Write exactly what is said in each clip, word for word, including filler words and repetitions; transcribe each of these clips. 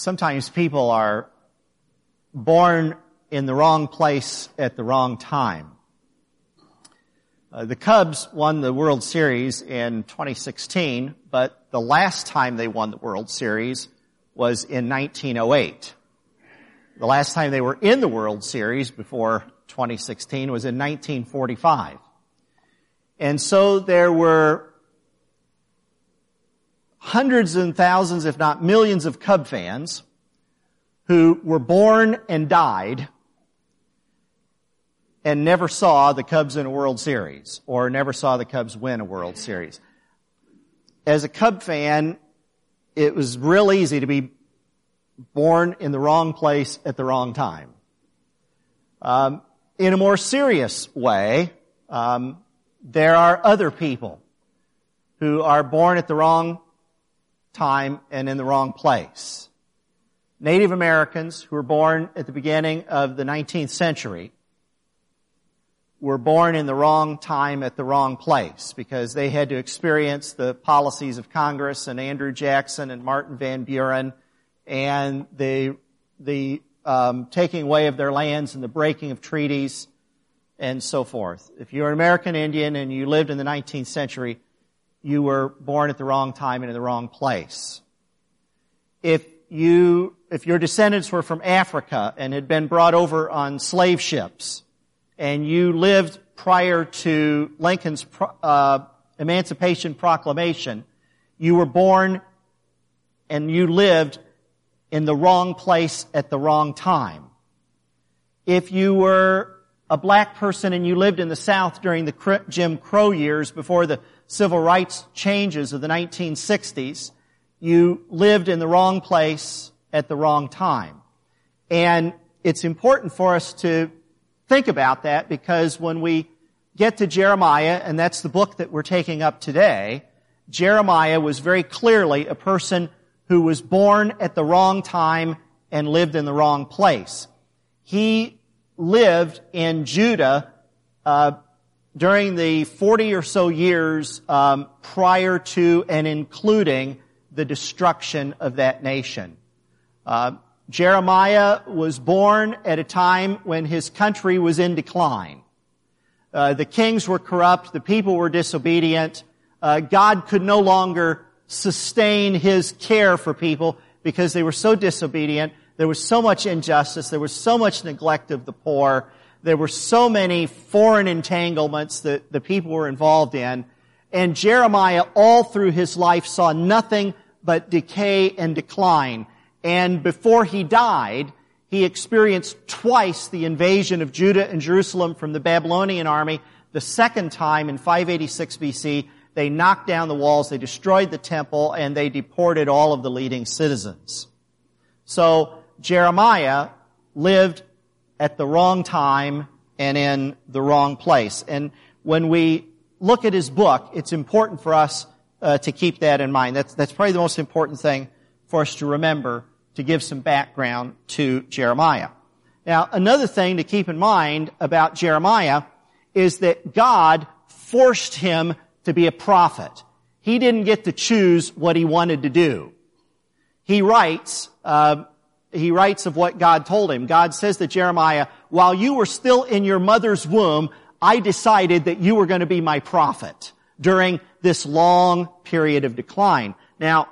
sometimes people are born in the wrong place at the wrong time. Uh, the Cubs won the World Series in twenty sixteen, but the last time they won the World Series was in nineteen oh eight. The last time they were in the World Series before twenty sixteen was in nineteen forty-five. And so there were hundreds and thousands, if not millions, of Cub fans who were born and died and never saw the Cubs in a World Series, or never saw the Cubs win a World Series. As a Cub fan, it was real easy to be born in the wrong place at the wrong time. Um, in a more serious way, um, there are other people who are born at the wrong time and in the wrong place. Native Americans who were born at the beginning of the nineteenth century were born in the wrong time at the wrong place because they had to experience the policies of Congress and Andrew Jackson and Martin Van Buren and the the um, taking away of their lands and the breaking of treaties and so forth. If you're an American Indian and you lived in the nineteenth century, you were born at the wrong time and in the wrong place. If you, if your descendants were from Africa and had been brought over on slave ships, and you lived prior to Lincoln's uh, Emancipation Proclamation, you were born and you lived in the wrong place at the wrong time. If you were a black person and you lived in the South during the Jim Crow years before the civil rights changes of the nineteen sixties, you lived in the wrong place at the wrong time. And it's important for us to think about that, because when we get to Jeremiah, and that's the book that we're taking up today, Jeremiah was very clearly a person who was born at the wrong time and lived in the wrong place. He lived in Judah uh, during the forty or so years um, prior to and including the destruction of that nation. Uh, Jeremiah was born at a time when his country was in decline. Uh, the kings were corrupt, the people were disobedient. Uh, God could no longer sustain His care for people because they were so disobedient. There was so much injustice. There was so much neglect of the poor. There were so many foreign entanglements that the people were involved in. And Jeremiah, all through his life, saw nothing but decay and decline. And before he died, he experienced twice the invasion of Judah and Jerusalem from the Babylonian army. The second time, in five eighty-six B C, they knocked down the walls, they destroyed the temple, and they deported all of the leading citizens. So Jeremiah lived at the wrong time and in the wrong place. And when we look at his book, it's important for us uh, to keep that in mind. That's, that's probably the most important thing for us to remember, to give some background to Jeremiah. Now, another thing to keep in mind about Jeremiah is that God forced him to be a prophet. He didn't get to choose what he wanted to do. He writes, uh, he writes of what God told him. God says to Jeremiah, while you were still in your mother's womb, I decided that you were going to be my prophet during this long period of decline. Now,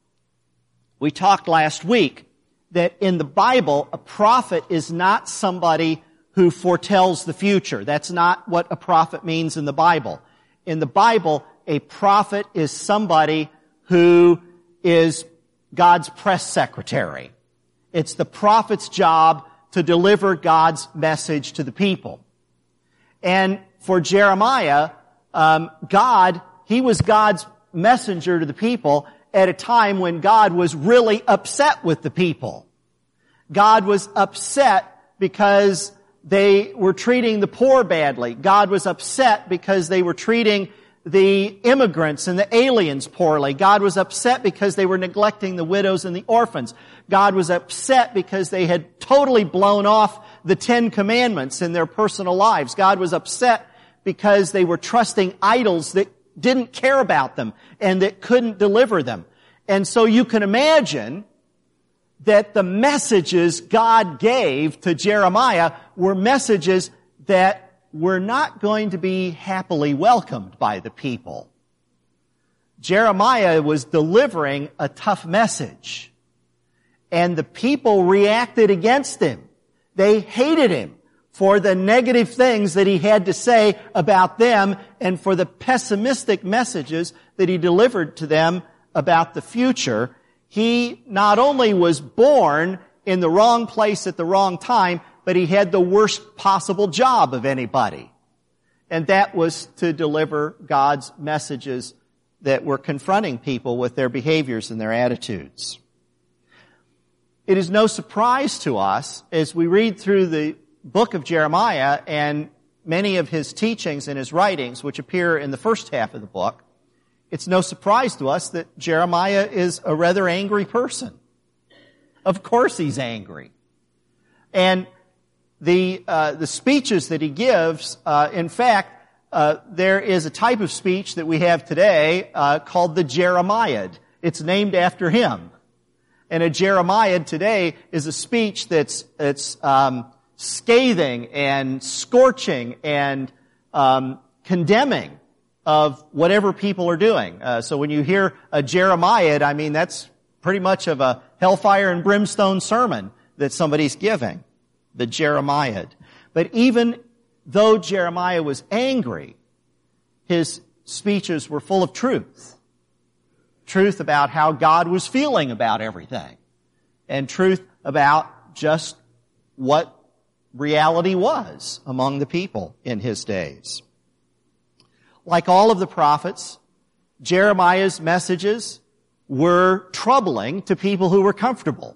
we talked last week that in the Bible, a prophet is not somebody who foretells the future. That's not what a prophet means in the Bible. In the Bible, a prophet is somebody who is God's press secretary. It's the prophet's job to deliver God's message to the people. And for Jeremiah, um, God, he was God's messenger to the people at a time when God was really upset with the people. God was upset because they were treating the poor badly. God was upset because they were treating the immigrants and the aliens poorly. God was upset because they were neglecting the widows and the orphans. God was upset because they had totally blown off the Ten Commandments in their personal lives. God was upset because they were trusting idols that didn't care about them and that couldn't deliver them. And so you can imagine that the messages God gave to Jeremiah were messages that were not going to be happily welcomed by the people. Jeremiah was delivering a tough message, and the people reacted against him. They hated him for the negative things that he had to say about them and for the pessimistic messages that he delivered to them about the future. He not only was born in the wrong place at the wrong time, but he had the worst possible job of anybody. And that was to deliver God's messages that were confronting people with their behaviors and their attitudes. It is no surprise to us as we read through the book of Jeremiah and many of his teachings and his writings, which appear in the first half of the book, it's no surprise to us that Jeremiah is a rather angry person. Of course he's angry. And the uh, the speeches that he gives, uh, in fact, uh, there is a type of speech that we have today uh, called the Jeremiad. It's named after him. And a Jeremiad today is a speech that's it's um, scathing and scorching and um, condemning of whatever people are doing. Uh, so when you hear a Jeremiad, I mean, that's pretty much of a hellfire and brimstone sermon that somebody's giving, the Jeremiad. But even though Jeremiah was angry, his speeches were full of truth. Truth about how God was feeling about everything, and truth about just what reality was among the people in his days. Like all of the prophets, Jeremiah's messages were troubling to people who were comfortable.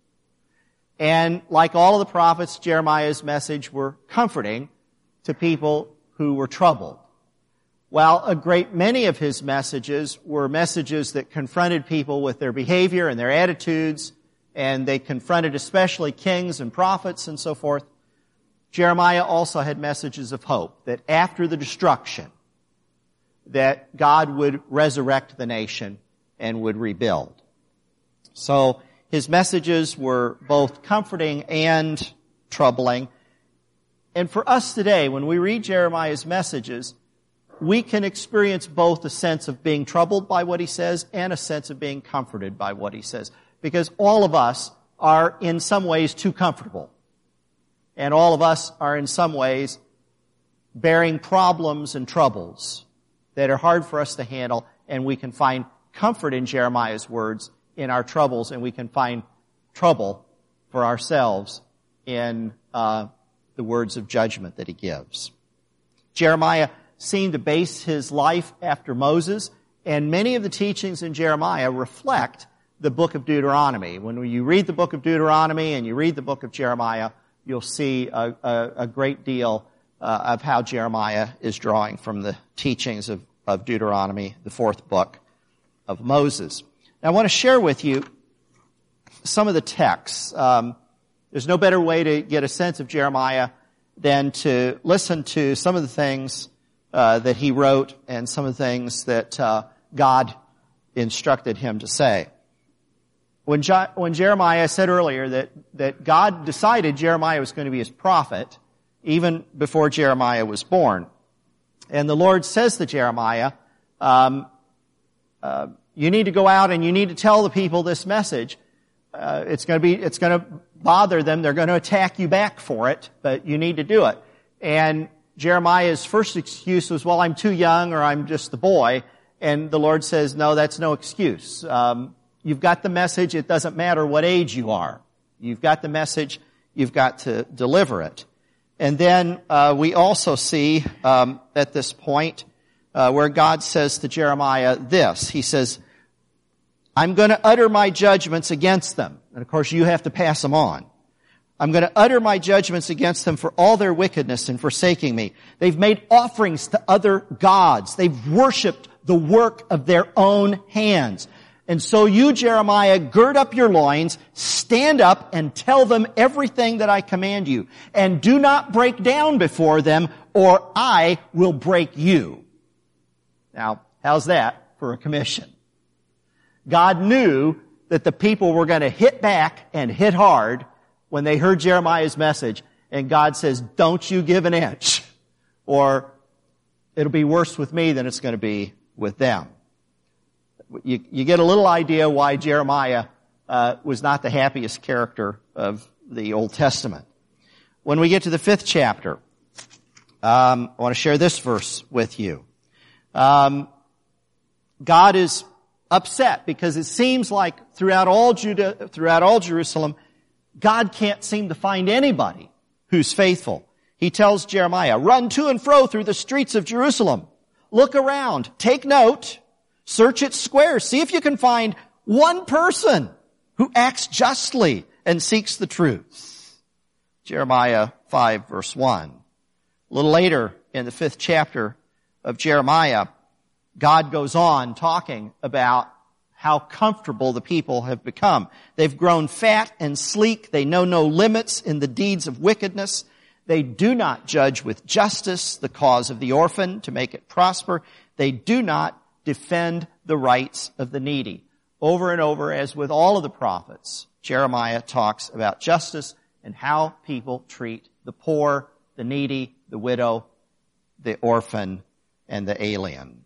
And like all of the prophets, Jeremiah's message were comforting to people who were troubled. While a great many of his messages were messages that confronted people with their behavior and their attitudes, and they confronted especially kings and prophets and so forth, Jeremiah also had messages of hope that after the destruction, that God would resurrect the nation and would rebuild. So his messages were both comforting and troubling. And for us today, when we read Jeremiah's messages, we can experience both a sense of being troubled by what he says and a sense of being comforted by what he says. Because all of us are in some ways too comfortable. And all of us are in some ways bearing problems and troubles that are hard for us to handle, and we can find comfort in Jeremiah's words in our troubles, and we can find trouble for ourselves in uh, the words of judgment that he gives. Jeremiah seemed to base his life after Moses, and many of the teachings in Jeremiah reflect the book of Deuteronomy. When you read the book of Deuteronomy and you read the book of Jeremiah, you'll see a, a, a great deal uh, of how Jeremiah is drawing from the teachings of, of Deuteronomy, the fourth book of Moses. Now, I want to share with you some of the texts. Um, there's no better way to get a sense of Jeremiah than to listen to some of the things uh, that he wrote and some of the things that uh, God instructed him to say. When, jo- when Jeremiah said earlier that, that God decided Jeremiah was going to be his prophet, even before Jeremiah was born. And the Lord says to Jeremiah, um, uh, you need to go out and you need to tell the people this message. Uh, it's going to be, it's going to bother them. They're going to attack you back for it, but you need to do it. And Jeremiah's first excuse was, well, I'm too young, or I'm just the boy. And the Lord says, no, that's no excuse. Um, you've got the message. It doesn't matter what age you are. You've got the message. You've got to deliver it. And then uh, we also see um, at this point uh, where God says to Jeremiah this. He says, I'm going to utter my judgments against them. And of course, you have to pass them on. I'm going to utter my judgments against them for all their wickedness in forsaking me. They've made offerings to other gods. They've worshipped the work of their own hands. And so you, Jeremiah, gird up your loins, stand up and tell them everything that I command you. And do not break down before them, or I will break you. Now, how's that for a commission? God knew that the people were going to hit back and hit hard when they heard Jeremiah's message. And God says, don't you give an inch, or it'll be worse with me than it's going to be with them. You, you get a little idea why Jeremiah uh, was not the happiest character of the Old Testament. When we get to the fifth chapter, um, I want to share this verse with you. Um, God is upset because it seems like throughout all Judah, throughout all Jerusalem, God can't seem to find anybody who's faithful. He tells Jeremiah, run to and fro through the streets of Jerusalem. Look around. Take note. Search its squares. See if you can find one person who acts justly and seeks the truth. Jeremiah five, verse one. A little later in the fifth chapter of Jeremiah, God goes on talking about how comfortable the people have become. They've grown fat and sleek. They know no limits in the deeds of wickedness. They do not judge with justice the cause of the orphan to make it prosper. They do not defend the rights of the needy. Over and over, as with all of the prophets, Jeremiah talks about justice and how people treat the poor, the needy, the widow, the orphan, and the alien.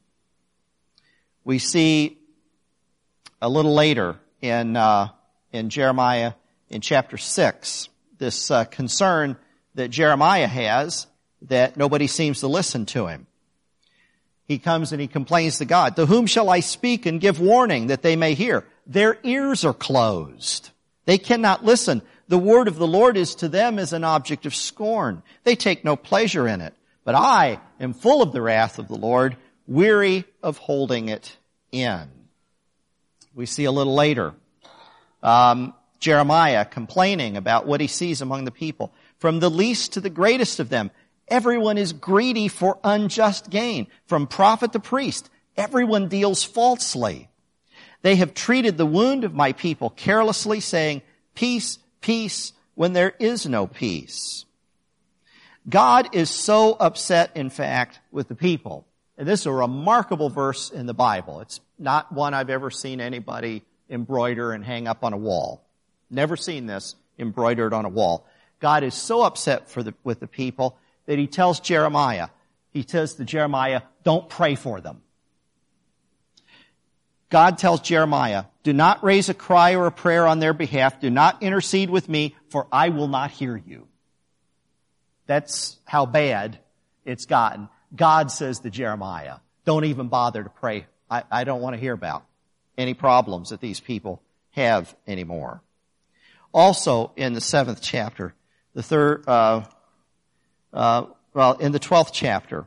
We see a little later in uh, in Jeremiah in chapter six, this uh, concern that Jeremiah has that nobody seems to listen to him. He comes and he complains to God, to whom shall I speak and give warning that they may hear? Their ears are closed. They cannot listen. The word of the Lord is to them as an object of scorn. They take no pleasure in it. But I am full of the wrath of the Lord, weary of holding it in. We see a little later um, Jeremiah complaining about what he sees among the people. From the least to the greatest of them, everyone is greedy for unjust gain. From prophet to priest, everyone deals falsely. They have treated the wound of my people carelessly, saying, peace, peace, when there is no peace. God is so upset, in fact, with the people. And this is a remarkable verse in the Bible. It's not one I've ever seen anybody embroider and hang up on a wall. Never seen this embroidered on a wall. God is so upset for the, with the people that he tells Jeremiah, he says to Jeremiah, don't pray for them. God tells Jeremiah, do not raise a cry or a prayer on their behalf. Do not intercede with me, for I will not hear you. That's how bad it's gotten. God says to Jeremiah, don't even bother to pray. I, I don't want to hear about any problems that these people have anymore. Also, in the seventh chapter, the third, uh, uh, well, in the twelfth chapter,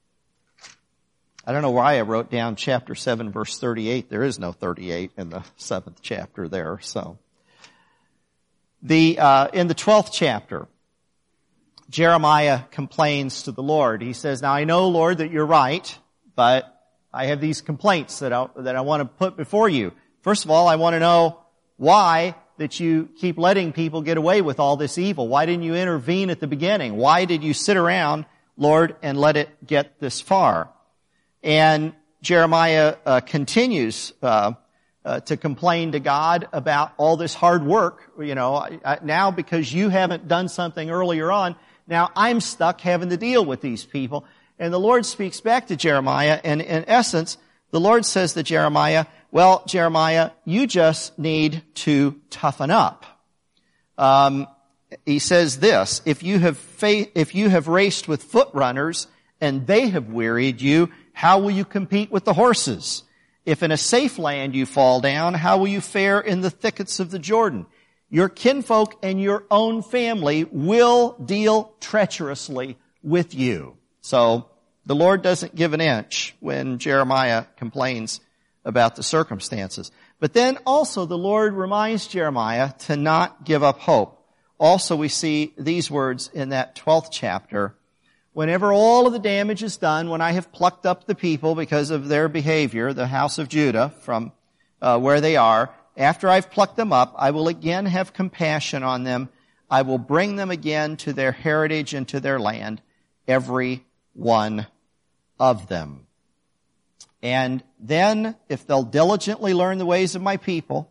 I don't know why I wrote down chapter seven, verse thirty-eight. There is no thirty-eight in the seventh chapter there, so. The, uh, in the twelfth chapter, Jeremiah complains to the Lord. He says, now I know, Lord, that you're right, but I have these complaints that I, that I want to put before you. First of all, I want to know why that you keep letting people get away with all this evil. Why didn't you intervene at the beginning? Why did you sit around, Lord, and let it get this far? And Jeremiah uh, continues uh, uh, to complain to God about all this hard work. You know, I, I, now because you haven't done something earlier on, now I'm stuck having to deal with these people. And the Lord speaks back to Jeremiah, and in essence, the Lord says to Jeremiah, well, Jeremiah, you just need to toughen up. Um, he says this, if you have fa- if you have raced with foot runners and they have wearied you, how will you compete with the horses? If in a safe land you fall down, how will you fare in the thickets of the Jordan? Your kinfolk and your own family will deal treacherously with you. So the Lord doesn't give an inch when Jeremiah complains about the circumstances. But then also the Lord reminds Jeremiah to not give up hope. Also we see these words in that twelfth chapter. Whenever all of the damage is done, when I have plucked up the people because of their behavior, the house of Judah, from uh, where they are, after I've plucked them up, I will again have compassion on them. I will bring them again to their heritage and to their land, every one of them. And then, if they'll diligently learn the ways of my people,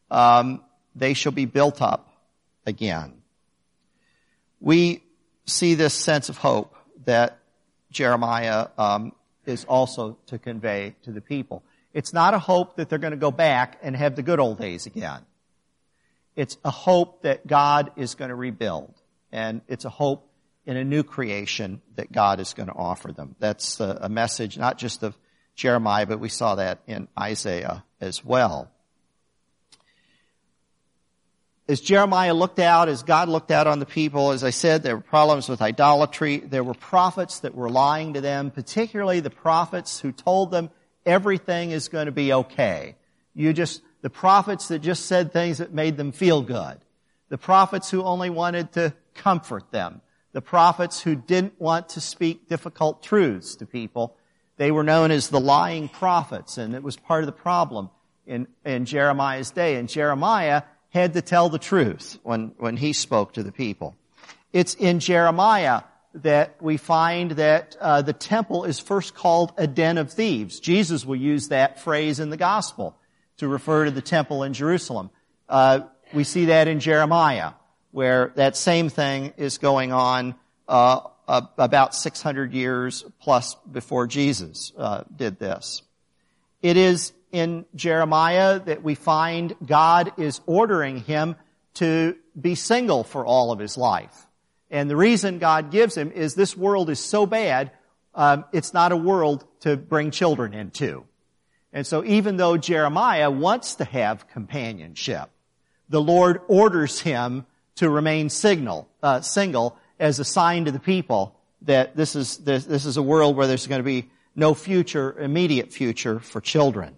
um, they shall be built up again. We see this sense of hope that Jeremiah um, is also to convey to the people. It's not a hope that they're going to go back and have the good old days again. It's a hope that God is going to rebuild. And it's a hope in a new creation that God is going to offer them. That's a, a message not just of Jeremiah, but we saw that in Isaiah as well. As Jeremiah looked out, as God looked out on the people, as I said, there were problems with idolatry. There were prophets that were lying to them, particularly the prophets who told them everything is going to be okay. You just, the prophets that just said things that made them feel good. The prophets who only wanted to comfort them. The prophets who didn't want to speak difficult truths to people. They were known as the lying prophets, and it was part of the problem in, in Jeremiah's day. And Jeremiah had to tell the truth when, when he spoke to the people. It's in Jeremiah that we find that uh, the temple is first called a den of thieves. Jesus will use that phrase in the gospel to refer to the temple in Jerusalem. Uh, we see that in Jeremiah, where that same thing is going on uh, uh, about six hundred years plus before Jesus uh, did this. It is in Jeremiah that we find God is ordering him to be single for all of his life. And the reason God gives him is this world is so bad, um, it's not a world to bring children into. And so even though Jeremiah wants to have companionship, the Lord orders him to remain signal, uh, single as a sign to the people that this is, this, this is a world where there's going to be no future, immediate future for children.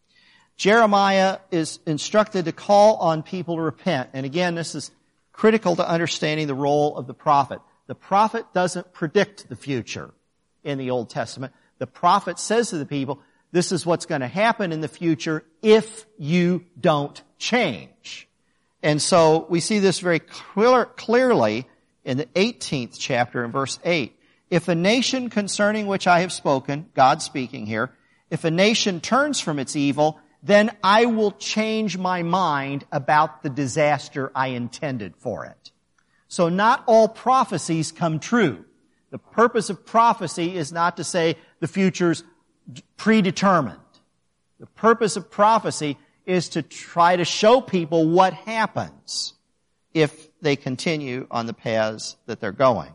Jeremiah is instructed to call on people to repent. And again, this is critical to understanding the role of the prophet. The prophet doesn't predict the future in the Old Testament. The prophet says to the people, this is what's going to happen in the future if you don't change. And so we see this very clear, clearly in the eighteenth chapter in verse eight. If a nation concerning which I have spoken, God speaking here, if a nation turns from its evil, then I will change my mind about the disaster I intended for it. So not all prophecies come true. The purpose of prophecy is not to say the future's predetermined. The purpose of prophecy is to try to show people what happens if they continue on the paths that they're going.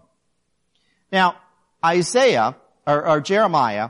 Now, Isaiah, or, or Jeremiah,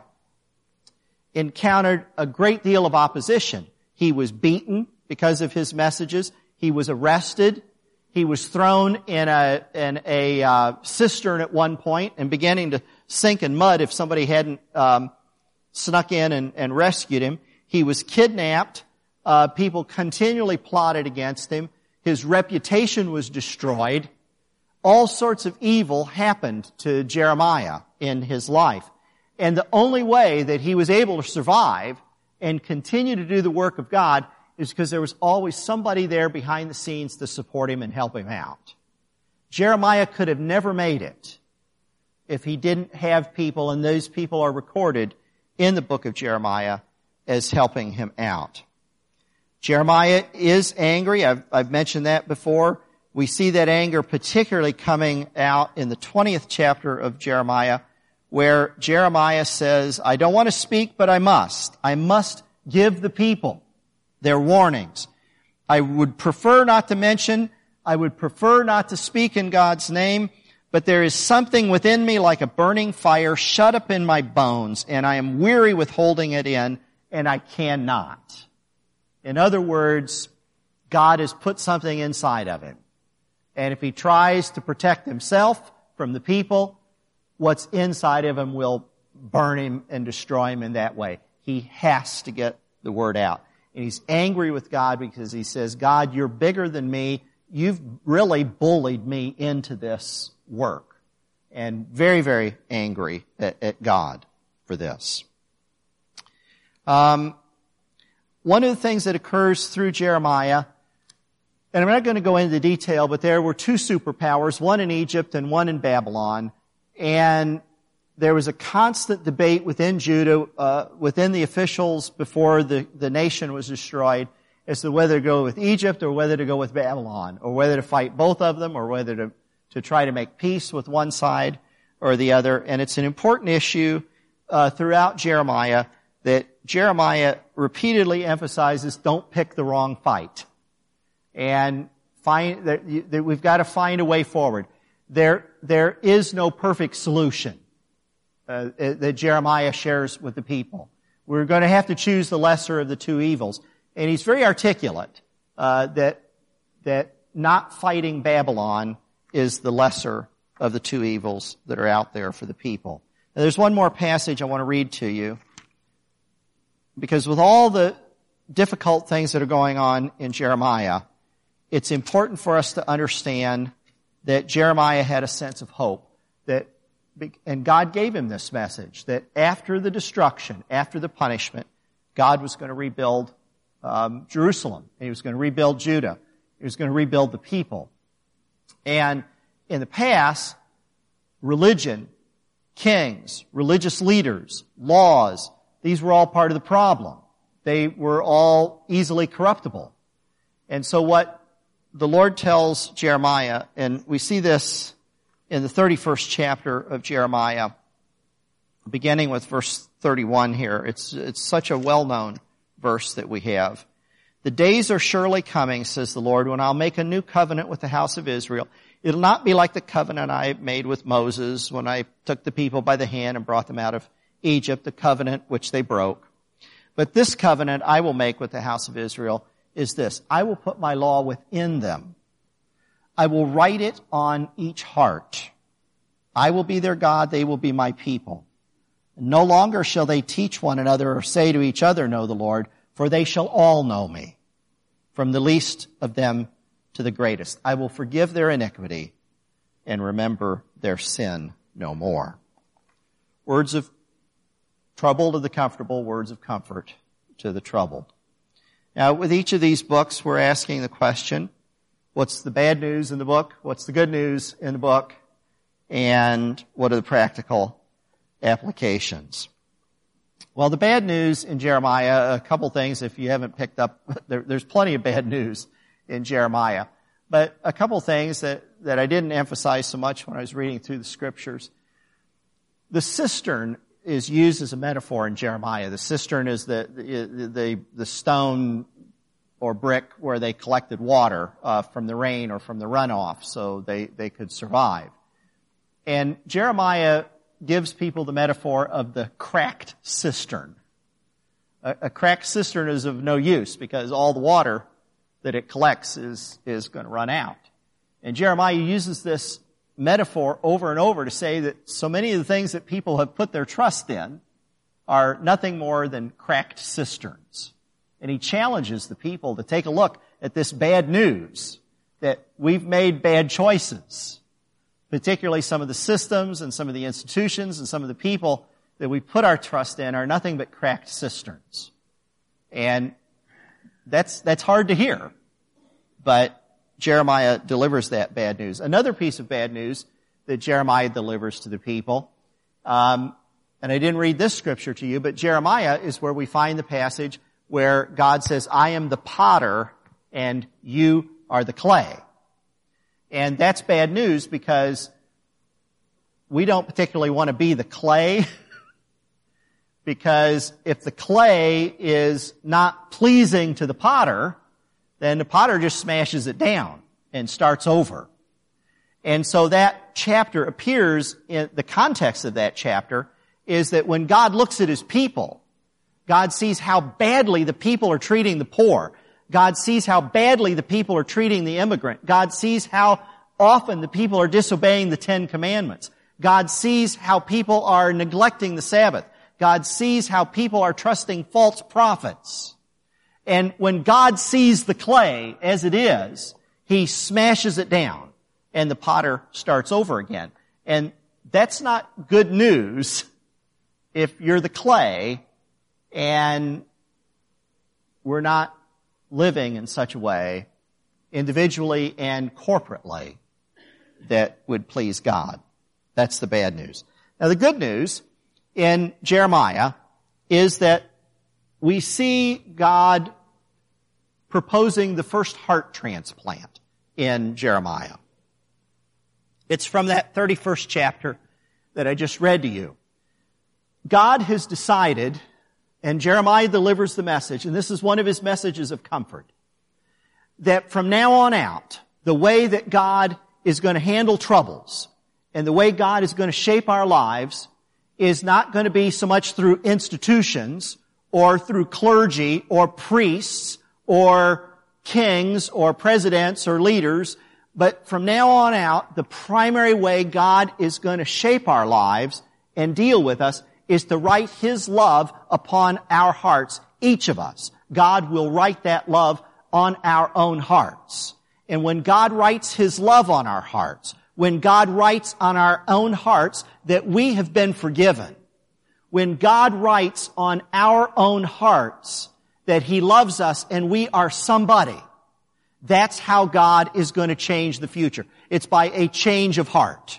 encountered a great deal of opposition. He was beaten because of his messages. He was arrested. He was thrown in a, in a uh, cistern at one point and beginning to sink in mud if somebody hadn't um, snuck in and, and rescued him. He was kidnapped. Uh, people continually plotted against him. His reputation was destroyed. All sorts of evil happened to Jeremiah in his life. And the only way that he was able to survive and continue to do the work of God is because there was always somebody there behind the scenes to support him and help him out. Jeremiah could have never made it if he didn't have people, and those people are recorded in the book of Jeremiah as helping him out. Jeremiah is angry. I've, I've mentioned that before. We see that anger particularly coming out in the twentieth chapter of Jeremiah, where Jeremiah says, I don't want to speak, but I must. I must give the people their warnings. I would prefer not to mention, I would prefer not to speak in God's name, but there is something within me like a burning fire shut up in my bones, and I am weary with holding it in, and I cannot. In other words, God has put something inside of him. And if he tries to protect himself from the people, what's inside of him will burn him and destroy him in that way. He has to get the word out. And he's angry with God because he says, God, you're bigger than me. You've really bullied me into this work. And very, very angry at, at God for this. Um, one of the things that occurs through Jeremiah, and I'm not going to go into detail, but there were two superpowers, one in Egypt and one in Babylon. And there was a constant debate within Judah, uh, within the officials before the, the nation was destroyed as to whether to go with Egypt or whether to go with Babylon, or whether to fight both of them, or whether to, to try to make peace with one side or the other. And it's an important issue uh, throughout Jeremiah that Jeremiah repeatedly emphasizes, don't pick the wrong fight. And find that, you, that we've got to find a way forward. There, there is no perfect solution uh, that Jeremiah shares with the people. We're going to have to choose the lesser of the two evils. And he's very articulate uh, that that not fighting Babylon is the lesser of the two evils that are out there for the people. Now, there's one more passage I want to read to you, because with all the difficult things that are going on in Jeremiah, it's important for us to understand that Jeremiah had a sense of hope, that, and God gave him this message, that after the destruction, after the punishment, God was going to rebuild um, Jerusalem, and he was going to rebuild Judah. He was going to rebuild the people. And in the past, religion, kings, religious leaders, laws, these were all part of the problem. They were all easily corruptible. And so what the Lord tells Jeremiah, and we see this in the thirty-first chapter of Jeremiah, beginning with verse thirty-one here. It's, it's such a well-known verse that we have. The days are surely coming, says the Lord, when I'll make a new covenant with the house of Israel. It'll not be like the covenant I made with Moses when I took the people by the hand and brought them out of Egypt, the covenant which they broke. But this covenant I will make with the house of Israel is this: I will put my law within them. I will write it on each heart. I will be their God, they will be my people. No longer shall they teach one another or say to each other, know the Lord, for they shall all know me, from the least of them to the greatest. I will forgive their iniquity and remember their sin no more. Words of trouble to the comfortable, words of comfort to the troubled. Now, with each of these books, we're asking the question, what's the bad news in the book? What's the good news in the book? And what are the practical applications? Well, the bad news in Jeremiah, a couple things if you haven't picked up, there, there's plenty of bad news in Jeremiah. But a couple things that, that I didn't emphasize so much when I was reading through the scriptures. The cistern is used as a metaphor in Jeremiah. The cistern is the the, the, the stone or brick where they collected water uh, from the rain or from the runoff so they, they could survive. And Jeremiah gives people the metaphor of the cracked cistern. A, a cracked cistern is of no use because all the water that it collects is, is going to run out. And Jeremiah uses this metaphor over and over to say that so many of the things that people have put their trust in are nothing more than cracked cisterns. And he challenges the people to take a look at this bad news, that we've made bad choices, particularly some of the systems and some of the institutions and some of the people that we put our trust in are nothing but cracked cisterns. And that's, that's hard to hear, but Jeremiah delivers that bad news. Another piece of bad news that Jeremiah delivers to the people, um, and I didn't read this scripture to you, but Jeremiah is where we find the passage where God says, I am the potter and you are the clay. And that's bad news because we don't particularly want to be the clay because if the clay is not pleasing to the potter, then the potter just smashes it down and starts over. And so that chapter appears, in the context of that chapter is that when God looks at his people, God sees how badly the people are treating the poor. God sees how badly the people are treating the immigrant. God sees how often the people are disobeying the Ten Commandments. God sees how people are neglecting the Sabbath. God sees how people are trusting false prophets. And when God sees the clay as it is, he smashes it down and the potter starts over again. And that's not good news if you're the clay and we're not living in such a way, individually and corporately, that would please God. That's the bad news. Now the good news in Jeremiah is that we see God proposing the first heart transplant in Jeremiah. It's from that thirty-first chapter that I just read to you. God has decided, and Jeremiah delivers the message, and this is one of his messages of comfort, that from now on out, the way that God is going to handle troubles and the way God is going to shape our lives is not going to be so much through institutions or through clergy or priests or kings or presidents or leaders, but from now on out, the primary way God is going to shape our lives and deal with us is to write His love upon our hearts, each of us. God will write that love on our own hearts. And when God writes His love on our hearts, when God writes on our own hearts that we have been forgiven, when God writes on our own hearts that He loves us and we are somebody, that's how God is going to change the future. It's by a change of heart.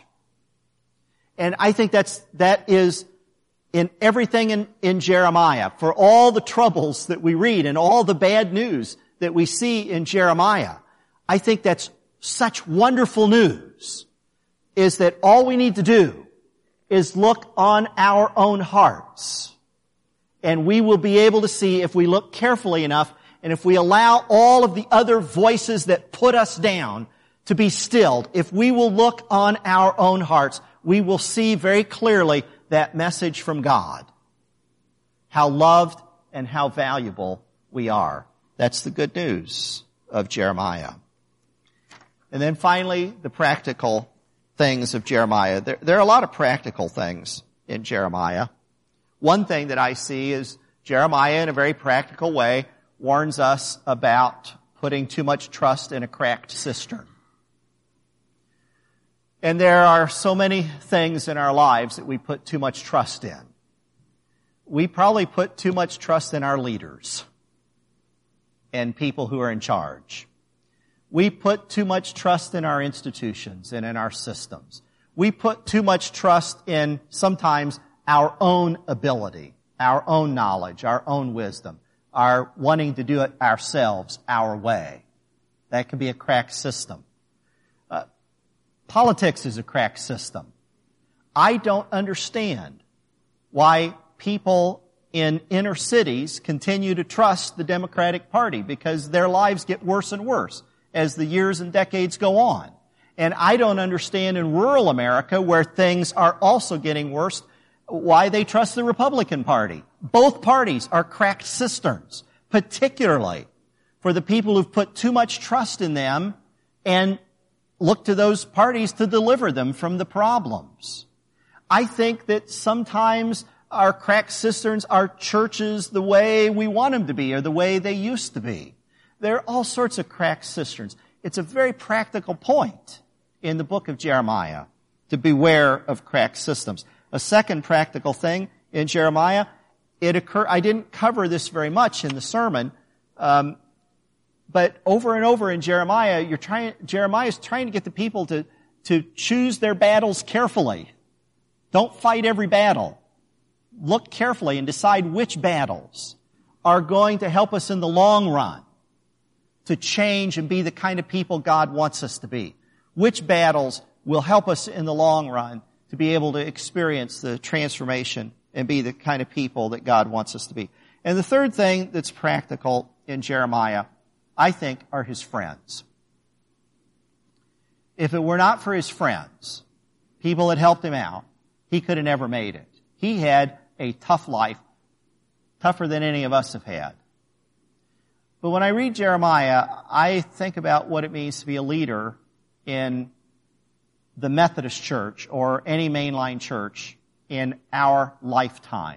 And I think that's, that is in everything in, in Jeremiah. For all the troubles that we read and all the bad news that we see in Jeremiah, I think that's such wonderful news, is that all we need to do is look on our own hearts. And we will be able to see, if we look carefully enough, and if we allow all of the other voices that put us down to be stilled, if we will look on our own hearts, we will see very clearly that message from God. How loved and how valuable we are. That's the good news of Jeremiah. And then finally, the practical things of Jeremiah. There, there are a lot of practical things in Jeremiah. One thing that I see is Jeremiah, in a very practical way, warns us about putting too much trust in a cracked cistern. And there are so many things in our lives that we put too much trust in. We probably put too much trust in our leaders and people who are in charge. We put too much trust in our institutions and in our systems. We put too much trust in sometimes our own ability, our own knowledge, our own wisdom, our wanting to do it ourselves, our way. That can be a cracked system. Uh, politics is a cracked system. I don't understand why people in inner cities continue to trust the Democratic Party, because their lives get worse and worse as the years and decades go on. And I don't understand in rural America, where things are also getting worse, why they trust the Republican Party. Both parties are cracked cisterns, particularly for the people who've put too much trust in them and look to those parties to deliver them from the problems. I think that sometimes our cracked cisterns are churches the way we want them to be or the way they used to be. There are all sorts of cracked cisterns. It's a very practical point in the book of Jeremiah to beware of cracked systems. A second practical thing in Jeremiah, it occur, I didn't cover this very much in the sermon, um, but over and over in Jeremiah, you're trying, Jeremiah is trying to get the people to, to choose their battles carefully. Don't fight every battle. Look carefully and decide which battles are going to help us in the long run to change and be the kind of people God wants us to be. Which battles will help us in the long run to be able to experience the transformation and be the kind of people that God wants us to be. And the third thing that's practical in Jeremiah, I think, are his friends. If it were not for his friends, people that helped him out, he could have never made it. He had a tough life, tougher than any of us have had. But when I read Jeremiah, I think about what it means to be a leader in the Methodist Church or any mainline church in our lifetime.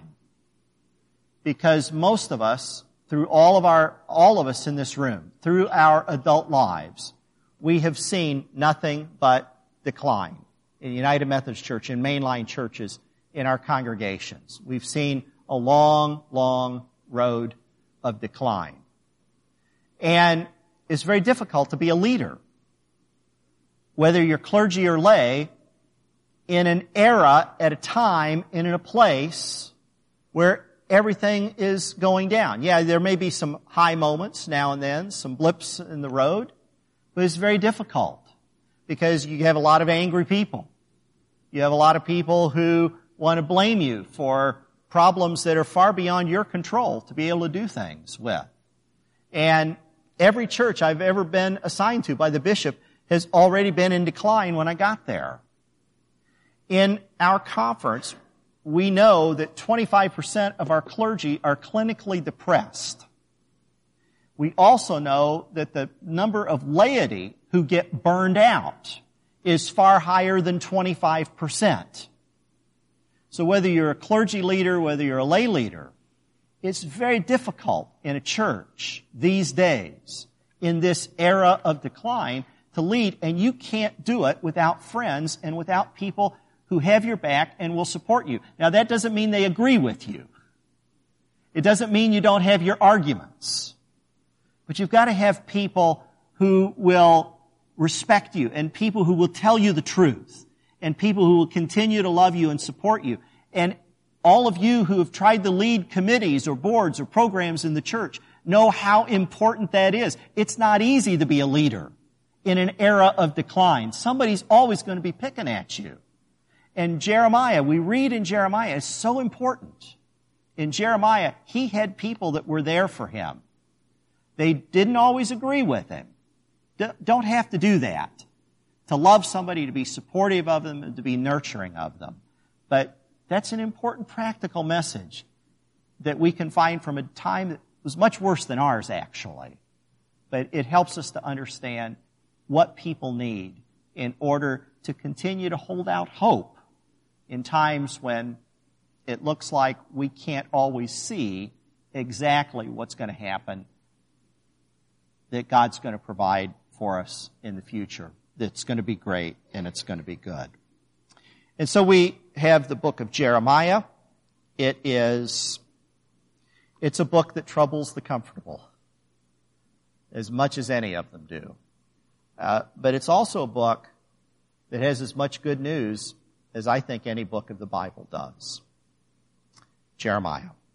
Because most of us, through all of our, all of us in this room, through our adult lives, we have seen nothing but decline in the United Methodist Church, in mainline churches, in our congregations. We've seen a long, long road of decline. And it's very difficult to be a leader, whether you're clergy or lay, in an era, at a time, and in a place where everything is going down. Yeah, there may be some high moments now and then, some blips in the road, but it's very difficult because you have a lot of angry people. You have a lot of people who want to blame you for problems that are far beyond your control to be able to do things with. And every church I've ever been assigned to by the bishop has already been in decline when I got there. In our conference, we know that twenty-five percent of our clergy are clinically depressed. We also know that the number of laity who get burned out is far higher than twenty-five percent. So whether you're a clergy leader, whether you're a lay leader, it's very difficult in a church these days, in this era of decline, to lead, and you can't do it without friends and without people who have your back and will support you. Now, that doesn't mean they agree with you. It doesn't mean you don't have your arguments. But you've got to have people who will respect you and people who will tell you the truth and people who will continue to love you and support you. And all of you who have tried to lead committees or boards or programs in the church know how important that is. It's not easy to be a leader in an era of decline. Somebody's always going to be picking at you. And Jeremiah, we read in Jeremiah, is so important. In Jeremiah, he had people that were there for him. They didn't always agree with him. Don't have to do that. To love somebody, to be supportive of them, and to be nurturing of them. But that's an important practical message that we can find from a time that was much worse than ours, actually. But it helps us to understand what people need in order to continue to hold out hope in times when it looks like we can't always see exactly what's going to happen, that God's going to provide for us in the future. That's going to be great and it's going to be good. And so we have the book of Jeremiah. It is, it's a book that troubles the comfortable as much as any of them do. Uh, but it's also a book that has as much good news as I think any book of the Bible does. Jeremiah.